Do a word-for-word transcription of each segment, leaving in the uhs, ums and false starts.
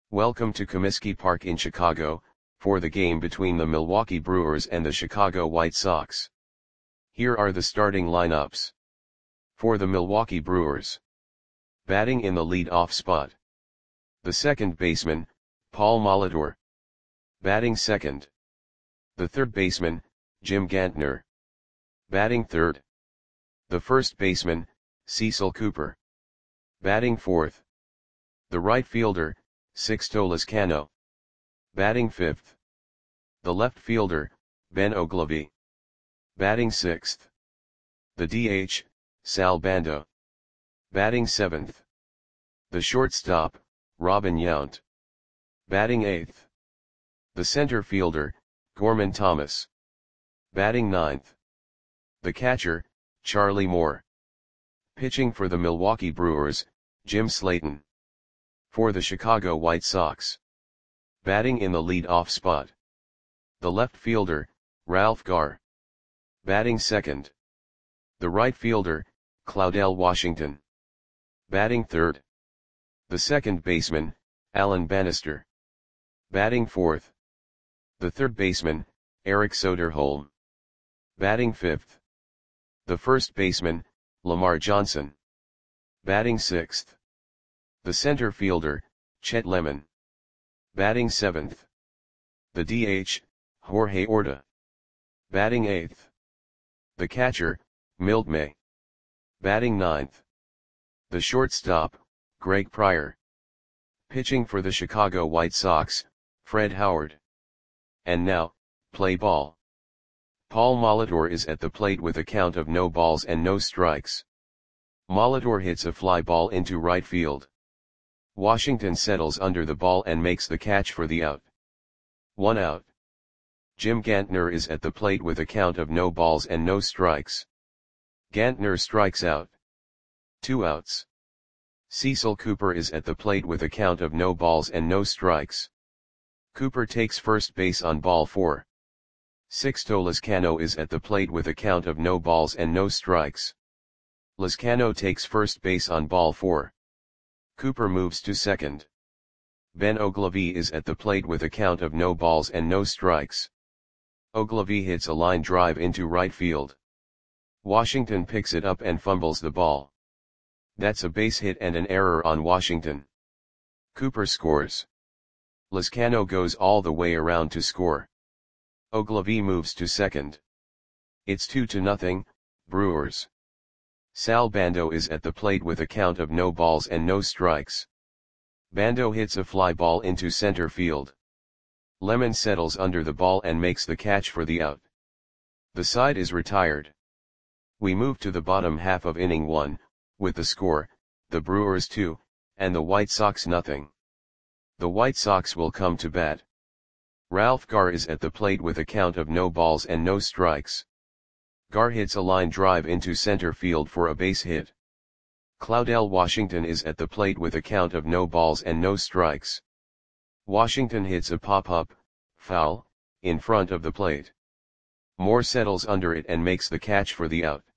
Welcome to Comiskey Park in Chicago, for the game between the Milwaukee Brewers and the Chicago White Sox. Here are the starting lineups. For the Milwaukee Brewers. Batting in the lead-off spot. The second baseman, Paul Molitor. Batting second. The third baseman, Jim Gantner. Batting third. The first baseman, Cecil Cooper. Batting fourth. The right fielder, Sixto Lezcano. Batting fifth. The left fielder, Ben Oglivie. Batting sixth. The D H, Sal Bando. Batting seventh. The shortstop, Robin Yount. Batting eighth. The center fielder, Gorman Thomas. Batting ninth. The catcher, Charlie Moore. Pitching for the Milwaukee Brewers, Jim Slayton. For the Chicago White Sox. Batting in the lead-off spot. The left fielder, Ralph Garr. Batting second. The right fielder, Claudell Washington. Batting third. The second baseman, Alan Bannister. Batting fourth. The third baseman, Eric Soderholm. Batting fifth. The first baseman, Lamar Johnson. Batting sixth. The center fielder, Chet Lemon. Batting seventh. The D H, Jorge Orta. Batting eighth. The catcher, Milt May. Batting ninth. The shortstop, Greg Pryor. Pitching for the Chicago White Sox, Fred Howard. And now, play ball. Paul Molitor is at the plate with a count of no balls and no strikes. Molitor hits a fly ball into right field. Washington settles under the ball and makes the catch for the out. One out. Jim Gantner is at the plate with a count of no balls and no strikes. Gantner strikes out. Two outs. Cecil Cooper is at the plate with a count of no balls and no strikes. Cooper takes first base on ball four. Sixto Lezcano is at the plate with a count of no balls and no strikes. Lezcano takes first base on ball four. Cooper moves to second. Ben Oglivie is at the plate with a count of no balls and no strikes. Oglivie hits a line drive into right field. Washington picks it up and fumbles the ball. That's a base hit and an error on Washington. Cooper scores. Lezcano goes all the way around to score. Oglivie moves to second. It's two to nothing, Brewers. Sal Bando is at the plate with a count of no balls and no strikes. Bando hits a fly ball into center field. Lemon settles under the ball and makes the catch for the out. The side is retired. We move to the bottom half of inning one, with the score, the Brewers two, and the White Sox nothing. The White Sox will come to bat. Ralph Garr is at the plate with a count of no balls and no strikes. Garr hits a line drive into center field for a base hit. Claudell Washington is at the plate with a count of no balls and no strikes. Washington hits a pop-up, foul, in front of the plate. Moore settles under it and makes the catch for the out.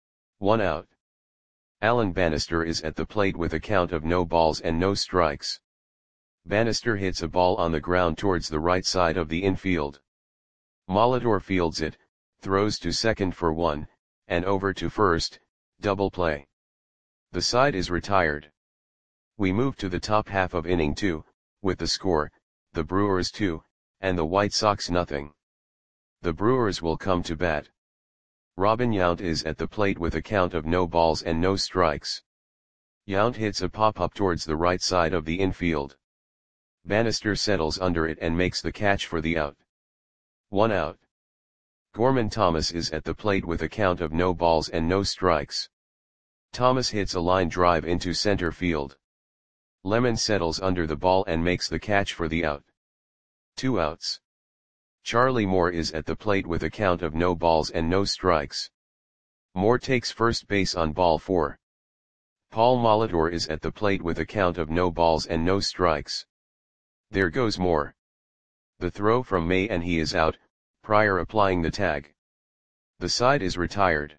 One out. Alan Bannister is at the plate with a count of no balls and no strikes. Bannister hits a ball on the ground towards the right side of the infield. Molitor fields it, throws to second for one, and over to first, double play. The side is retired. We move to the top half of inning two, with the score, the Brewers two, and the White Sox nothing. The Brewers will come to bat. Robin Yount is at the plate with a count of no balls and no strikes. Yount hits a pop-up towards the right side of the infield. Bannister settles under it and makes the catch for the out. One out. Gorman Thomas is at the plate with a count of no balls and no strikes. Thomas hits a line drive into center field. Lemon settles under the ball and makes the catch for the out. Two outs. Charlie Moore is at the plate with a count of no balls and no strikes. Moore takes first base on ball four. Paul Molitor is at the plate with a count of no balls and no strikes. There goes Moore. The throw from May and he is out, Pryor applying the tag. The side is retired.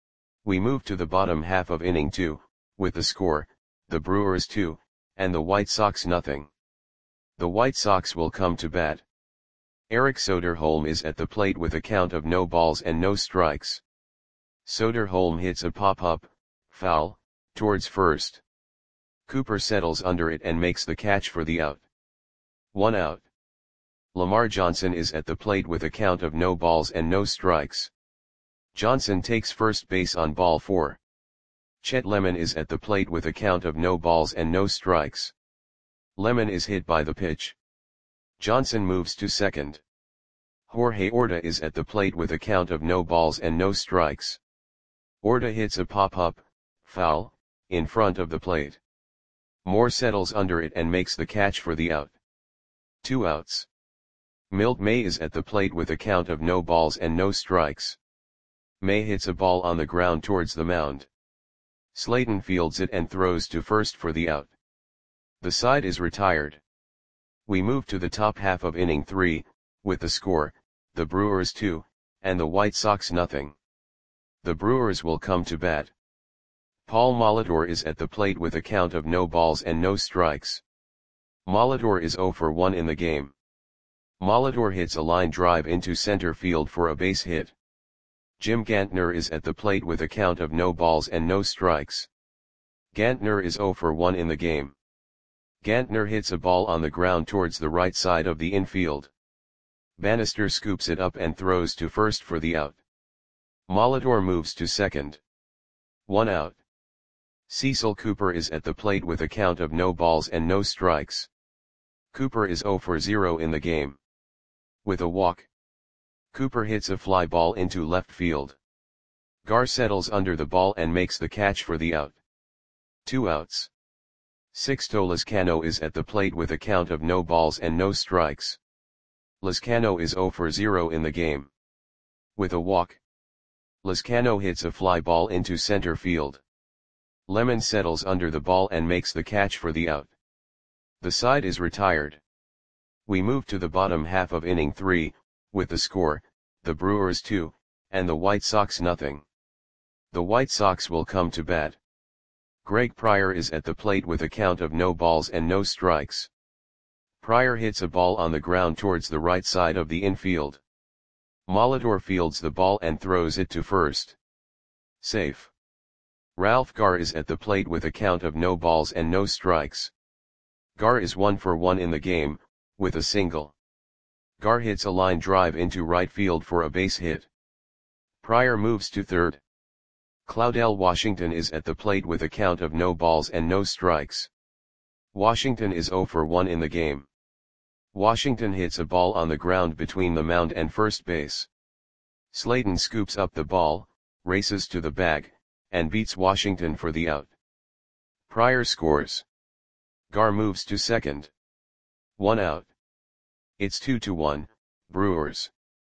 We move to the bottom half of inning two, with the score, the Brewers two, and the White Sox nothing. The White Sox will come to bat. Eric Soderholm is at the plate with a count of no balls and no strikes. Soderholm hits a pop-up, foul, towards first. Cooper settles under it and makes the catch for the out. One out. Lamar Johnson is at the plate with a count of no balls and no strikes. Johnson takes first base on ball four. Chet Lemon is at the plate with a count of no balls and no strikes. Lemon is hit by the pitch. Johnson moves to second. Jorge Orta is at the plate with a count of no balls and no strikes. Orta hits a pop-up, foul, in front of the plate. Moore settles under it and makes the catch for the out. Two outs. Milt May is at the plate with a count of no balls and no strikes. May hits a ball on the ground towards the mound. Slayton fields it and throws to first for the out. The side is retired. We move to the top half of inning three, with the score, the Brewers two, and the White Sox nothing. The Brewers will come to bat. Paul Molitor is at the plate with a count of no balls and no strikes. Molitor is zero for one in the game. Molitor hits a line drive into center field for a base hit. Jim Gantner is at the plate with a count of no balls and no strikes. Gantner is zero for one in the game. Gantner hits a ball on the ground towards the right side of the infield. Bannister scoops it up and throws to first for the out. Molitor moves to second. One out. Cecil Cooper is at the plate with a count of no balls and no strikes. Cooper is zero for zero in the game. With a walk, Cooper hits a fly ball into left field. Gar settles under the ball and makes the catch for the out. Two outs. Sixto Lezcano is at the plate with a count of no balls and no strikes. Lezcano is zero for zero in the game. With a walk, Lezcano hits a fly ball into center field. Lemon settles under the ball and makes the catch for the out. The side is retired. We move to the bottom half of inning three, with the score, the Brewers two, and the White Sox nothing. The White Sox will come to bat. Greg Pryor is at the plate with a count of no balls and no strikes. Pryor hits a ball on the ground towards the right side of the infield. Molitor fields the ball and throws it to first. Safe. Ralph Gar is at the plate with a count of no balls and no strikes. Gar is one for one in the game, with a single. Gar hits a line drive into right field for a base hit. Pryor moves to third. Claudell Washington is at the plate with a count of no balls and no strikes. Washington is zero for one in the game. Washington hits a ball on the ground between the mound and first base. Slayton scoops up the ball, races to the bag, and beats Washington for the out. Pryor scores. Gar moves to second. One out. It's two to one, Brewers.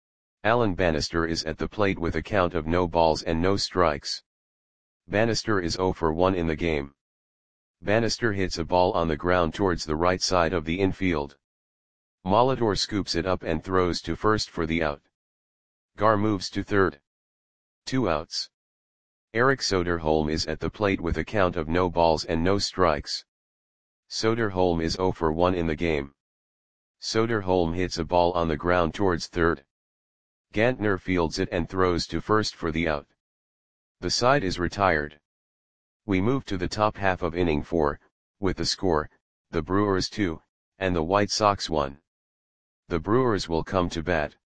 Alan Bannister is at the plate with a count of no balls and no strikes. Bannister is zero for one in the game. Bannister hits a ball on the ground towards the right side of the infield. Molitor scoops it up and throws to first for the out. Gar moves to third. Two outs. Eric Soderholm is at the plate with a count of no balls and no strikes. Soderholm is zero for one in the game. Soderholm hits a ball on the ground towards third. Gantner fields it and throws to first for the out. The side is retired. We move to the top half of inning four, with the score, the Brewers two, and the White Sox one. The Brewers will come to bat.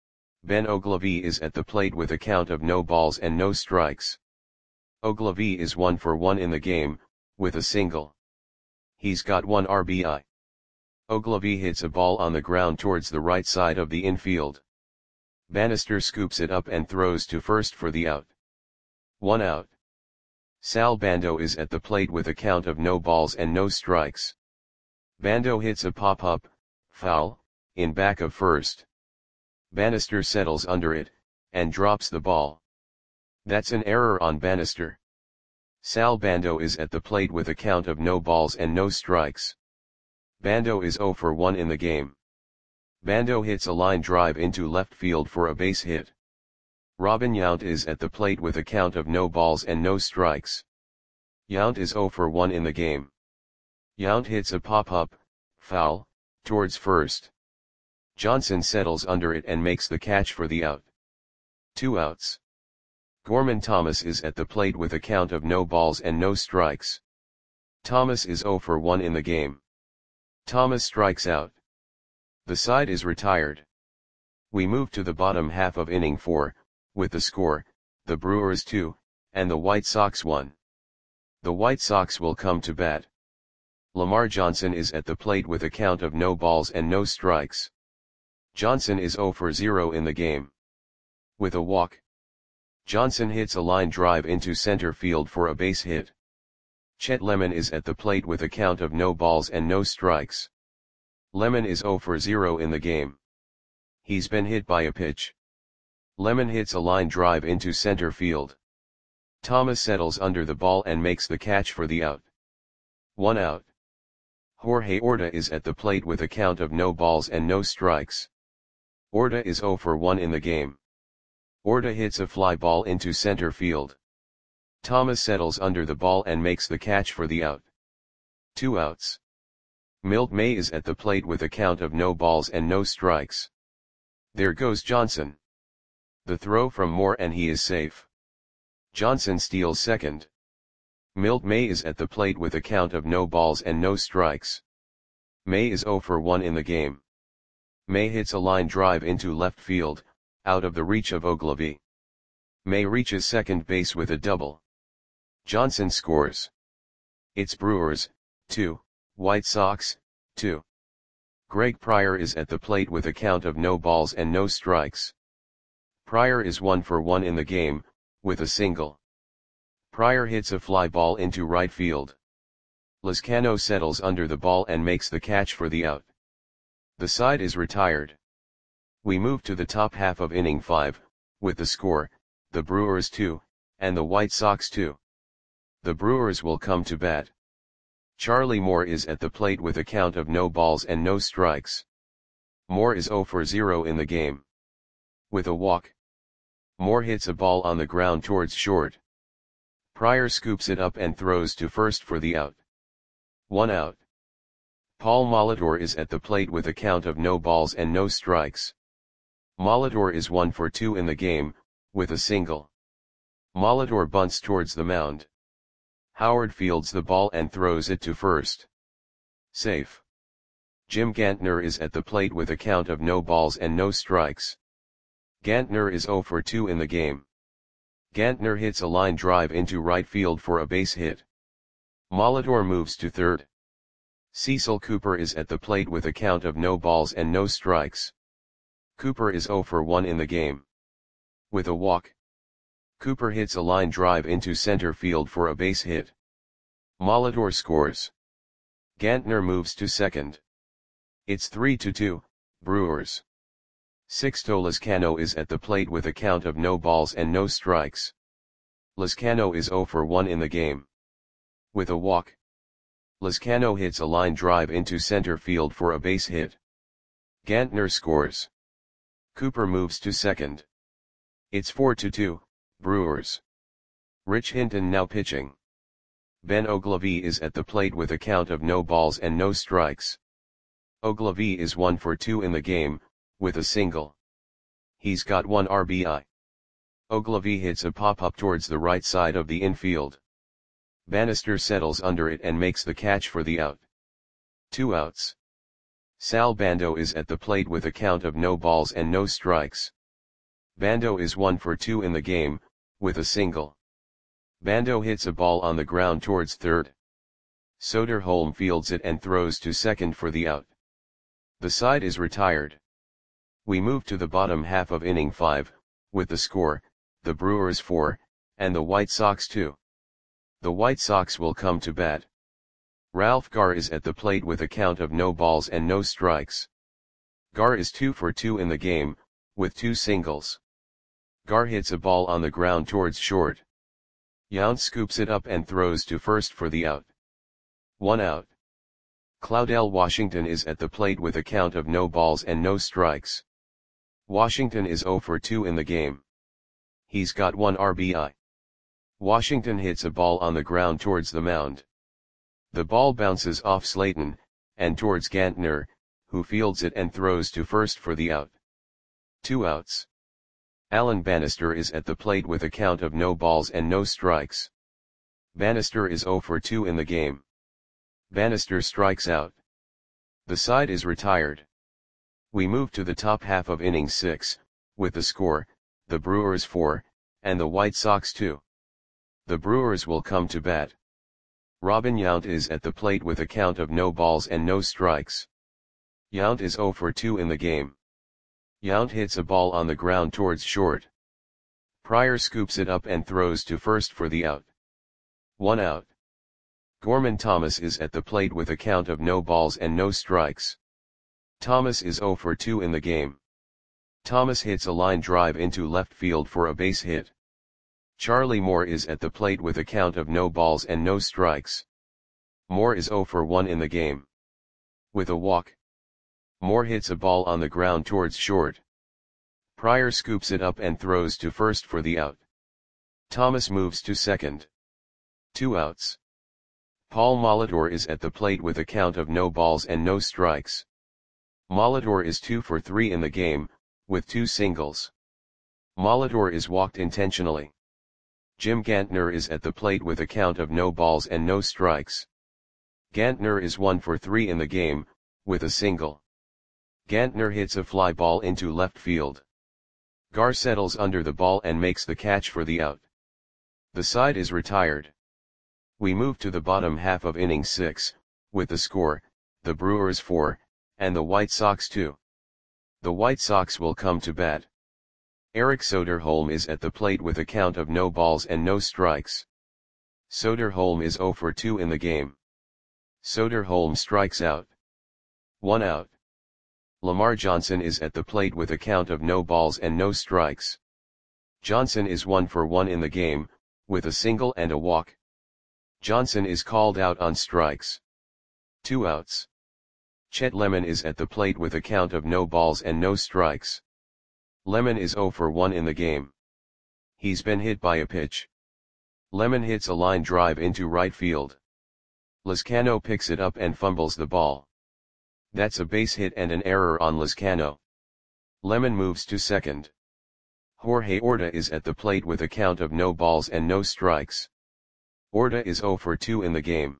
Ben Oglivie is at the plate with a count of no balls and no strikes. Oglivie is one for one in the game, with a single. He's got one R B I. Oglivie hits a ball on the ground towards the right side of the infield. Bannister scoops it up and throws to first for the out. One out. Sal Bando is at the plate with a count of no balls and no strikes. Bando hits a pop-up, foul, in back of first. Bannister settles under it, and drops the ball. That's an error on Bannister. Sal Bando is at the plate with a count of no balls and no strikes. Bando is zero for one in the game. Bando hits a line drive into left field for a base hit. Robin Yount is at the plate with a count of no balls and no strikes. Yount is zero for one in the game. Yount hits a pop-up, foul, towards first. Johnson settles under it and makes the catch for the out. Two outs. Gorman Thomas is at the plate with a count of no balls and no strikes. Thomas is oh for one in the game. Thomas strikes out. The side is retired. We move to the bottom half of inning four, with the score, the Brewers two, and the White Sox one. The White Sox will come to bat. Lamar Johnson is at the plate with a count of no balls and no strikes. Johnson is oh for zero in the game. With a walk, Johnson hits a line drive into center field for a base hit. Chet Lemon is at the plate with a count of no balls and no strikes. Lemon is oh for zero in the game. He's been hit by a pitch. Lemon hits a line drive into center field. Thomas settles under the ball and makes the catch for the out. One out. Jorge Orta is at the plate with a count of no balls and no strikes. Orta is oh for one in the game. Orta hits a fly ball into center field. Thomas settles under the ball and makes the catch for the out. Two outs. Milt May is at the plate with a count of no balls and no strikes. There goes Johnson. The throw from Moore and he is safe. Johnson steals second. Milt May is at the plate with a count of no balls and no strikes. May is oh for one in the game. May hits a line drive into left field, out of the reach of Ogilvy. May reaches second base with a double. Johnson scores. It's Brewers, two, White Sox, two. Greg Pryor is at the plate with a count of no balls and no strikes. Pryor is one for one in the game, with a single. Pryor hits a fly ball into right field. Lizcano settles under the ball and makes the catch for the out. The side is retired. We move to the top half of inning five, with the score, the Brewers two, and the White Sox two. The Brewers will come to bat. Charlie Moore is at the plate with a count of no balls and no strikes. Moore is oh for zero in the game. With a walk, Moore hits a ball on the ground towards short. Pryor scoops it up and throws to first for the out. One out. Paul Molitor is at the plate with a count of no balls and no strikes. Molitor is one for two in the game, with a single. Molitor bunts towards the mound. Howard fields the ball and throws it to first. Safe. Jim Gantner is at the plate with a count of no balls and no strikes. Gantner is oh for two in the game. Gantner hits a line drive into right field for a base hit. Molitor moves to third. Cecil Cooper is at the plate with a count of no balls and no strikes. Cooper is oh for one in the game. With a walk, Cooper hits a line drive into center field for a base hit. Molitor scores. Gantner moves to second. It's three to two, Brewers. Sixto Lizcano is at the plate with a count of no balls and no strikes. Lizcano is oh for one in the game. With a walk, Lizcano hits a line drive into center field for a base hit. Gantner scores. Cooper moves to second. It's four to two, Brewers. Rich Hinton now pitching. Ben Ogilvy is at the plate with a count of no balls and no strikes. Ogilvy is one for two in the game, with a single. He's got one R B I. Ogilvy hits a pop-up towards the right side of the infield. Bannister settles under it and makes the catch for the out. Two outs. Sal Bando is at the plate with a count of no balls and no strikes. Bando is one for two in the game, with a single. Bando hits a ball on the ground towards third. Soderholm fields it and throws to second for the out. The side is retired. We move to the bottom half of inning five, with the score, the Brewers four, and the White Sox two. The White Sox will come to bat. Ralph Garr is at the plate with a count of no balls and no strikes. Garr is two for two in the game, with two singles. Garr hits a ball on the ground towards short. Yount scoops it up and throws to first for the out. One out. Claudell Washington is at the plate with a count of no balls and no strikes. Washington is oh for two in the game. He's got one R B I. Washington hits a ball on the ground towards the mound. The ball bounces off Slayton, and towards Gantner, who fields it and throws to first for the out. Two outs. Alan Bannister is at the plate with a count of no balls and no strikes. Bannister is oh for two in the game. Bannister strikes out. The side is retired. We move to the top half of inning six, with the score, the Brewers four, and the White Sox two. The Brewers will come to bat. Robin Yount is at the plate with a count of no balls and no strikes. Yount is oh for two in the game. Yount hits a ball on the ground towards short. Pryor scoops it up and throws to first for the out. One out. Gorman Thomas is at the plate with a count of no balls and no strikes. Thomas is oh for two in the game. Thomas hits a line drive into left field for a base hit. Charlie Moore is at the plate with a count of no balls and no strikes. Moore is oh for one in the game. With a walk. Moore hits a ball on the ground towards short. Pryor scoops it up and throws to first for the out. Thomas moves to second. Two outs. Paul Molitor is at the plate with a count of no balls and no strikes. Molitor is two for three in the game, with two singles. Molitor is walked intentionally. Jim Gantner is at the plate with a count of no balls and no strikes. Gantner is one for three in the game, with a single. Gantner hits a fly ball into left field. Gar settles under the ball and makes the catch for the out. The side is retired. We move to the bottom half of inning six, with the score, the Brewers four, and the White Sox two. The White Sox will come to bat. Eric Soderholm is at the plate with a count of no balls and no strikes. Soderholm is oh for two in the game. Soderholm strikes out. One out. Lamar Johnson is at the plate with a count of no balls and no strikes. Johnson is one for one in the game, with a single and a walk. Johnson is called out on strikes. Two outs. Chet Lemon is at the plate with a count of no balls and no strikes. Lemon is oh for one in the game. He's been hit by a pitch. Lemon hits a line drive into right field. Lizcano picks it up and fumbles the ball. That's a base hit and an error on Lizcano. Lemon moves to second. Jorge Orta is at the plate with a count of no balls and no strikes. Orta is oh for two in the game.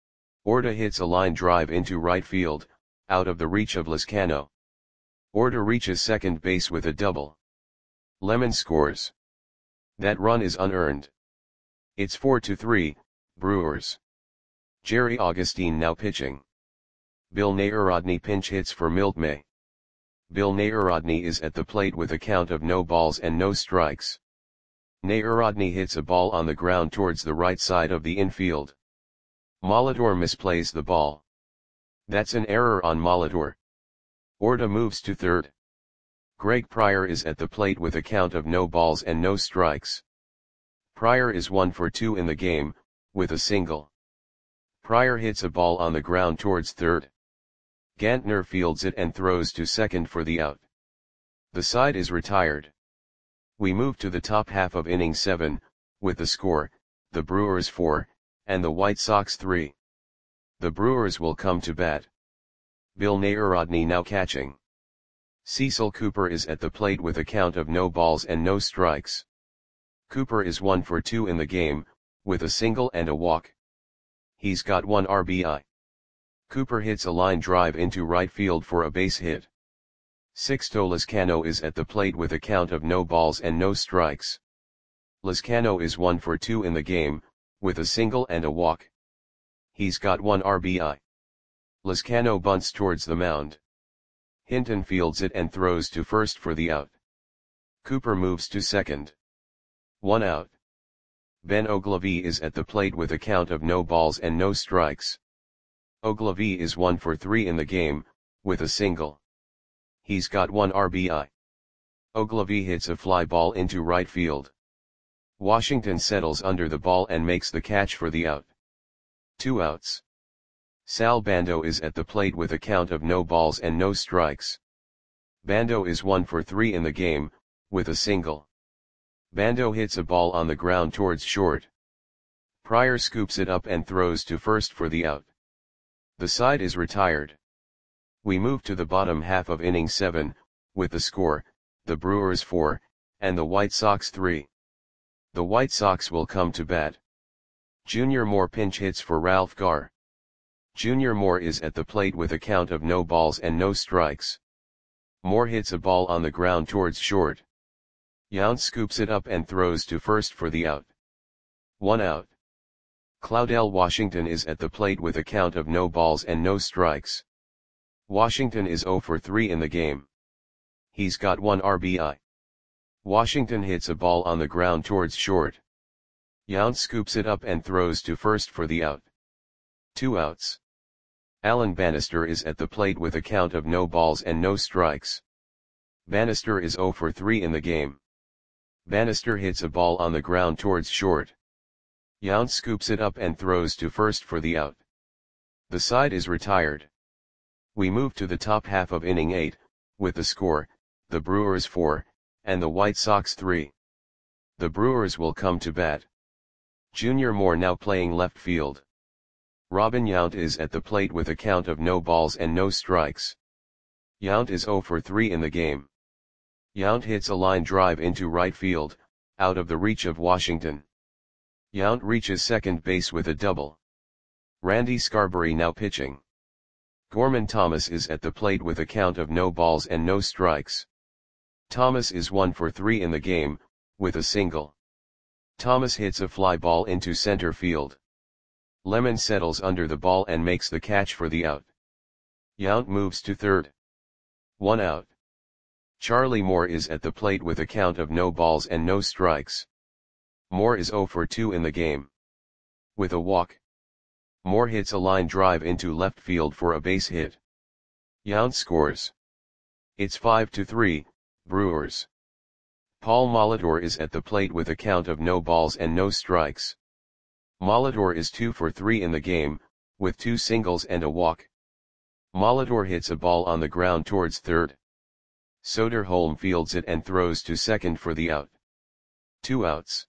Orta hits a line drive into right field, out of the reach of Lizcano. Orta reaches second base with a double. Lemon scores. That run is unearned. It's four to three, Brewers. Jerry Augustine now pitching. Bill Narodny pinch hits for Milt May. Bill Narodny is at the plate with a count of no balls and no strikes. Narodny hits a ball on the ground towards the right side of the infield. Molitor misplays the ball. That's an error on Molitor. Orta moves to third. Greg Pryor is at the plate with a count of no balls and no strikes. Pryor is one for two in the game, with a single. Pryor hits a ball on the ground towards third. Gantner fields it and throws to second for the out. The side is retired. We move to the top half of inning seven, with the score, the Brewers four, and the White Sox three. The Brewers will come to bat. Bill Narodny now catching. Cecil Cooper is at the plate with a count of no balls and no strikes. Cooper is one for two in the game, with a single and a walk. He's got one R B I. Cooper hits a line drive into right field for a base hit. Sixto Lizcano is at the plate with a count of no balls and no strikes. Lizcano is one for two in the game, with a single and a walk. He's got one R B I. Lizcano bunts towards the mound. Hinton fields it and throws to first for the out. Cooper moves to second. One out. Ben Ogilvie is at the plate with a count of no balls and no strikes. Ogilvie is one for three in the game, with a single. He's got one R B I. Ogilvie hits a fly ball into right field. Washington settles under the ball and makes the catch for the out. Two outs. Sal Bando is at the plate with a count of no balls and no strikes. Bando is one for three in the game, with a single. Bando hits a ball on the ground towards short. Pryor scoops it up and throws to first for the out. The side is retired. We move to the bottom half of inning seven, with the score, the Brewers four, and the White Sox three. The White Sox will come to bat. Junior Moore pinch hits for Ralph Garr. Junior Moore is at the plate with a count of no balls and no strikes. Moore hits a ball on the ground towards short. Yount scoops it up and throws to first for the out. One out. Claudell Washington is at the plate with a count of no balls and no strikes. Washington is oh for three in the game. He's got one R B I. Washington hits a ball on the ground towards short. Yount scoops it up and throws to first for the out. Two outs. Alan Bannister is at the plate with a count of no balls and no strikes. Bannister is oh for three in the game. Bannister hits a ball on the ground towards short. Yount scoops it up and throws to first for the out. The side is retired. We move to the top half of inning eight, with the score, the Brewers four, and the White Sox three. The Brewers will come to bat. Junior Moore now playing left field. Robin Yount is at the plate with a count of no balls and no strikes. Yount is oh for three in the game. Yount hits a line drive into right field, out of the reach of Washington. Yount reaches second base with a double. Randy Scarberry now pitching. Gorman Thomas is at the plate with a count of no balls and no strikes. Thomas is one for three in the game, with a single. Thomas hits a fly ball into center field. Lemon settles under the ball and makes the catch for the out. Yount moves to third. One out. Charlie Moore is at the plate with a count of no balls and no strikes. Moore is oh for two in the game. With a walk. Moore hits a line drive into left field for a base hit. Yount scores. It's five to three, Brewers. Paul Molitor is at the plate with a count of no balls and no strikes. Molitor is two for three in the game, with two singles and a walk. Molitor hits a ball on the ground towards third. Soderholm fields it and throws to second for the out. Two outs.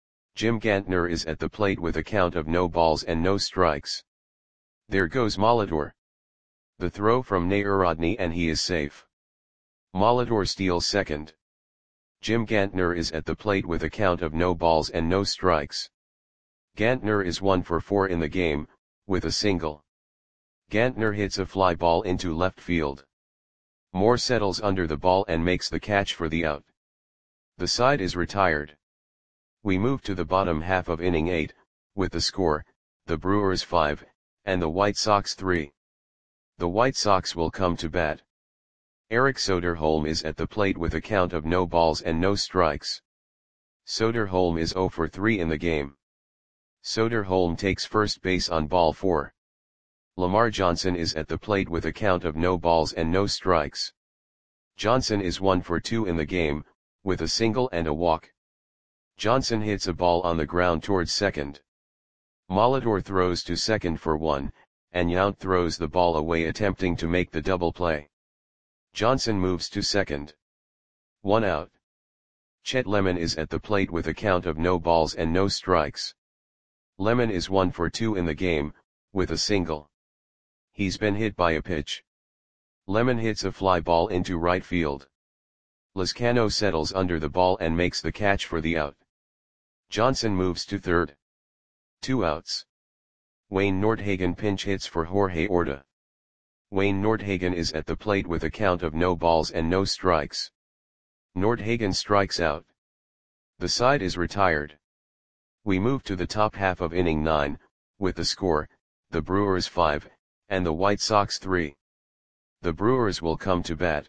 Jim Gantner is at the plate with a count of no balls and no strikes. There goes Molitor. The throw from Narodny and he is safe. Molitor steals second. Jim Gantner is at the plate with a count of no balls and no strikes. Gantner is one for four in the game, with a single. Gantner hits a fly ball into left field. Moore settles under the ball and makes the catch for the out. The side is retired. We move to the bottom half of inning eight, with the score, the Brewers five, and the White Sox three. The White Sox will come to bat. Eric Soderholm is at the plate with a count of no balls and no strikes. Soderholm is oh for three in the game. Soderholm takes first base on ball four. Lamar Johnson is at the plate with a count of no balls and no strikes. Johnson is one for two in the game, with a single and a walk. Johnson hits a ball on the ground towards second. Molitor throws to second for one, and Yount throws the ball away attempting to make the double play. Johnson moves to second. One out. Chet Lemon is at the plate with a count of no balls and no strikes. Lemon is one for two in the game, with a single. He's been hit by a pitch. Lemon hits a fly ball into right field. Lizcano settles under the ball and makes the catch for the out. Johnson moves to third. Two outs. Wayne Nordhagen pinch hits for Jorge Orta. Wayne Nordhagen is at the plate with a count of no balls and no strikes. Nordhagen strikes out. The side is retired. We move to the top half of inning nine, with the score, the Brewers five, and the White Sox three. The Brewers will come to bat.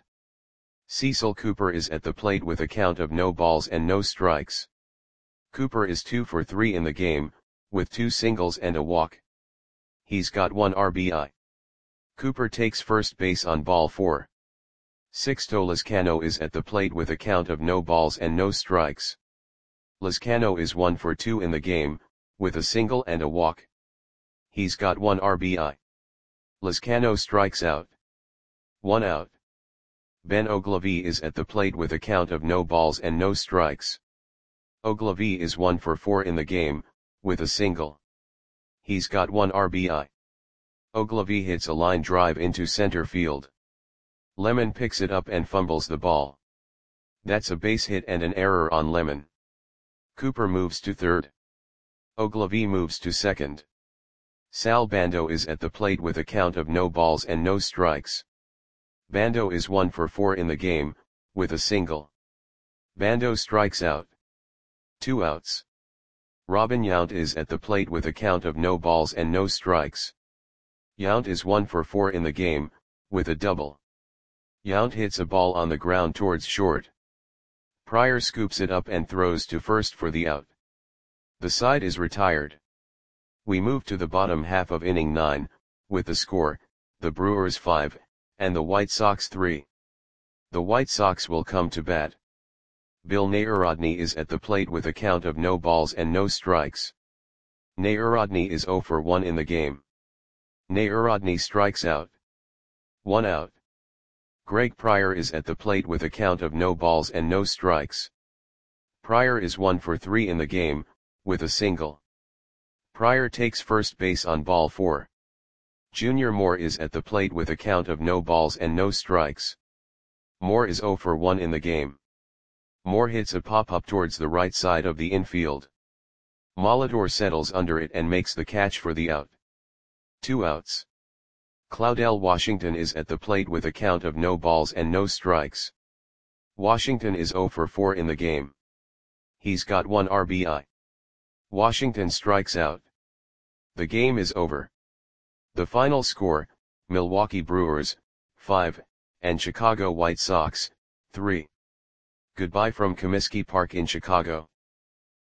Cecil Cooper is at the plate with a count of no balls and no strikes. Cooper is two for three in the game, with two singles and a walk. He's got one R B I. Cooper takes first base on ball four. Sixto Lizcano is at the plate with a count of no balls and no strikes. Lizcano is one for two in the game, with a single and a walk. He's got one R B I. Lizcano strikes out. One out. Ben Ogilvie is at the plate with a count of no balls and no strikes. Ogilvie is one for four in the game, with a single. He's got one R B I. Ogilvy hits a line drive into center field. Lemon picks it up and fumbles the ball. That's a base hit and an error on Lemon. Cooper moves to third. Ogilvy moves to second. Sal Bando is at the plate with a count of no balls and no strikes. Bando is one for four in the game, with a single. Bando strikes out. Two outs. Robin Yount is at the plate with a count of no balls and no strikes. Yount is one for four in the game, with a double. Yount hits a ball on the ground towards short. Pryor scoops it up and throws to first for the out. The side is retired. We move to the bottom half of inning nine, with the score, the Brewers five, and the White Sox three. The White Sox will come to bat. Bill Narodny is at the plate with a count of no balls and no strikes. Narodny is zero for one in the game. Narodny strikes out. One out. Greg Pryor is at the plate with a count of no balls and no strikes. Pryor is one for three in the game, with a single. Pryor takes first base on ball four. Junior Moore is at the plate with a count of no balls and no strikes. Moore is zero for one in the game. Moore hits a pop-up towards the right side of the infield. Molitor settles under it and makes the catch for the out. Two outs. Claudell Washington is at the plate with a count of no balls and no strikes. Washington is zero for four in the game. He's got one R B I. Washington strikes out. The game is over. The final score, Milwaukee Brewers, five, and Chicago White Sox, three. Goodbye from Comiskey Park in Chicago.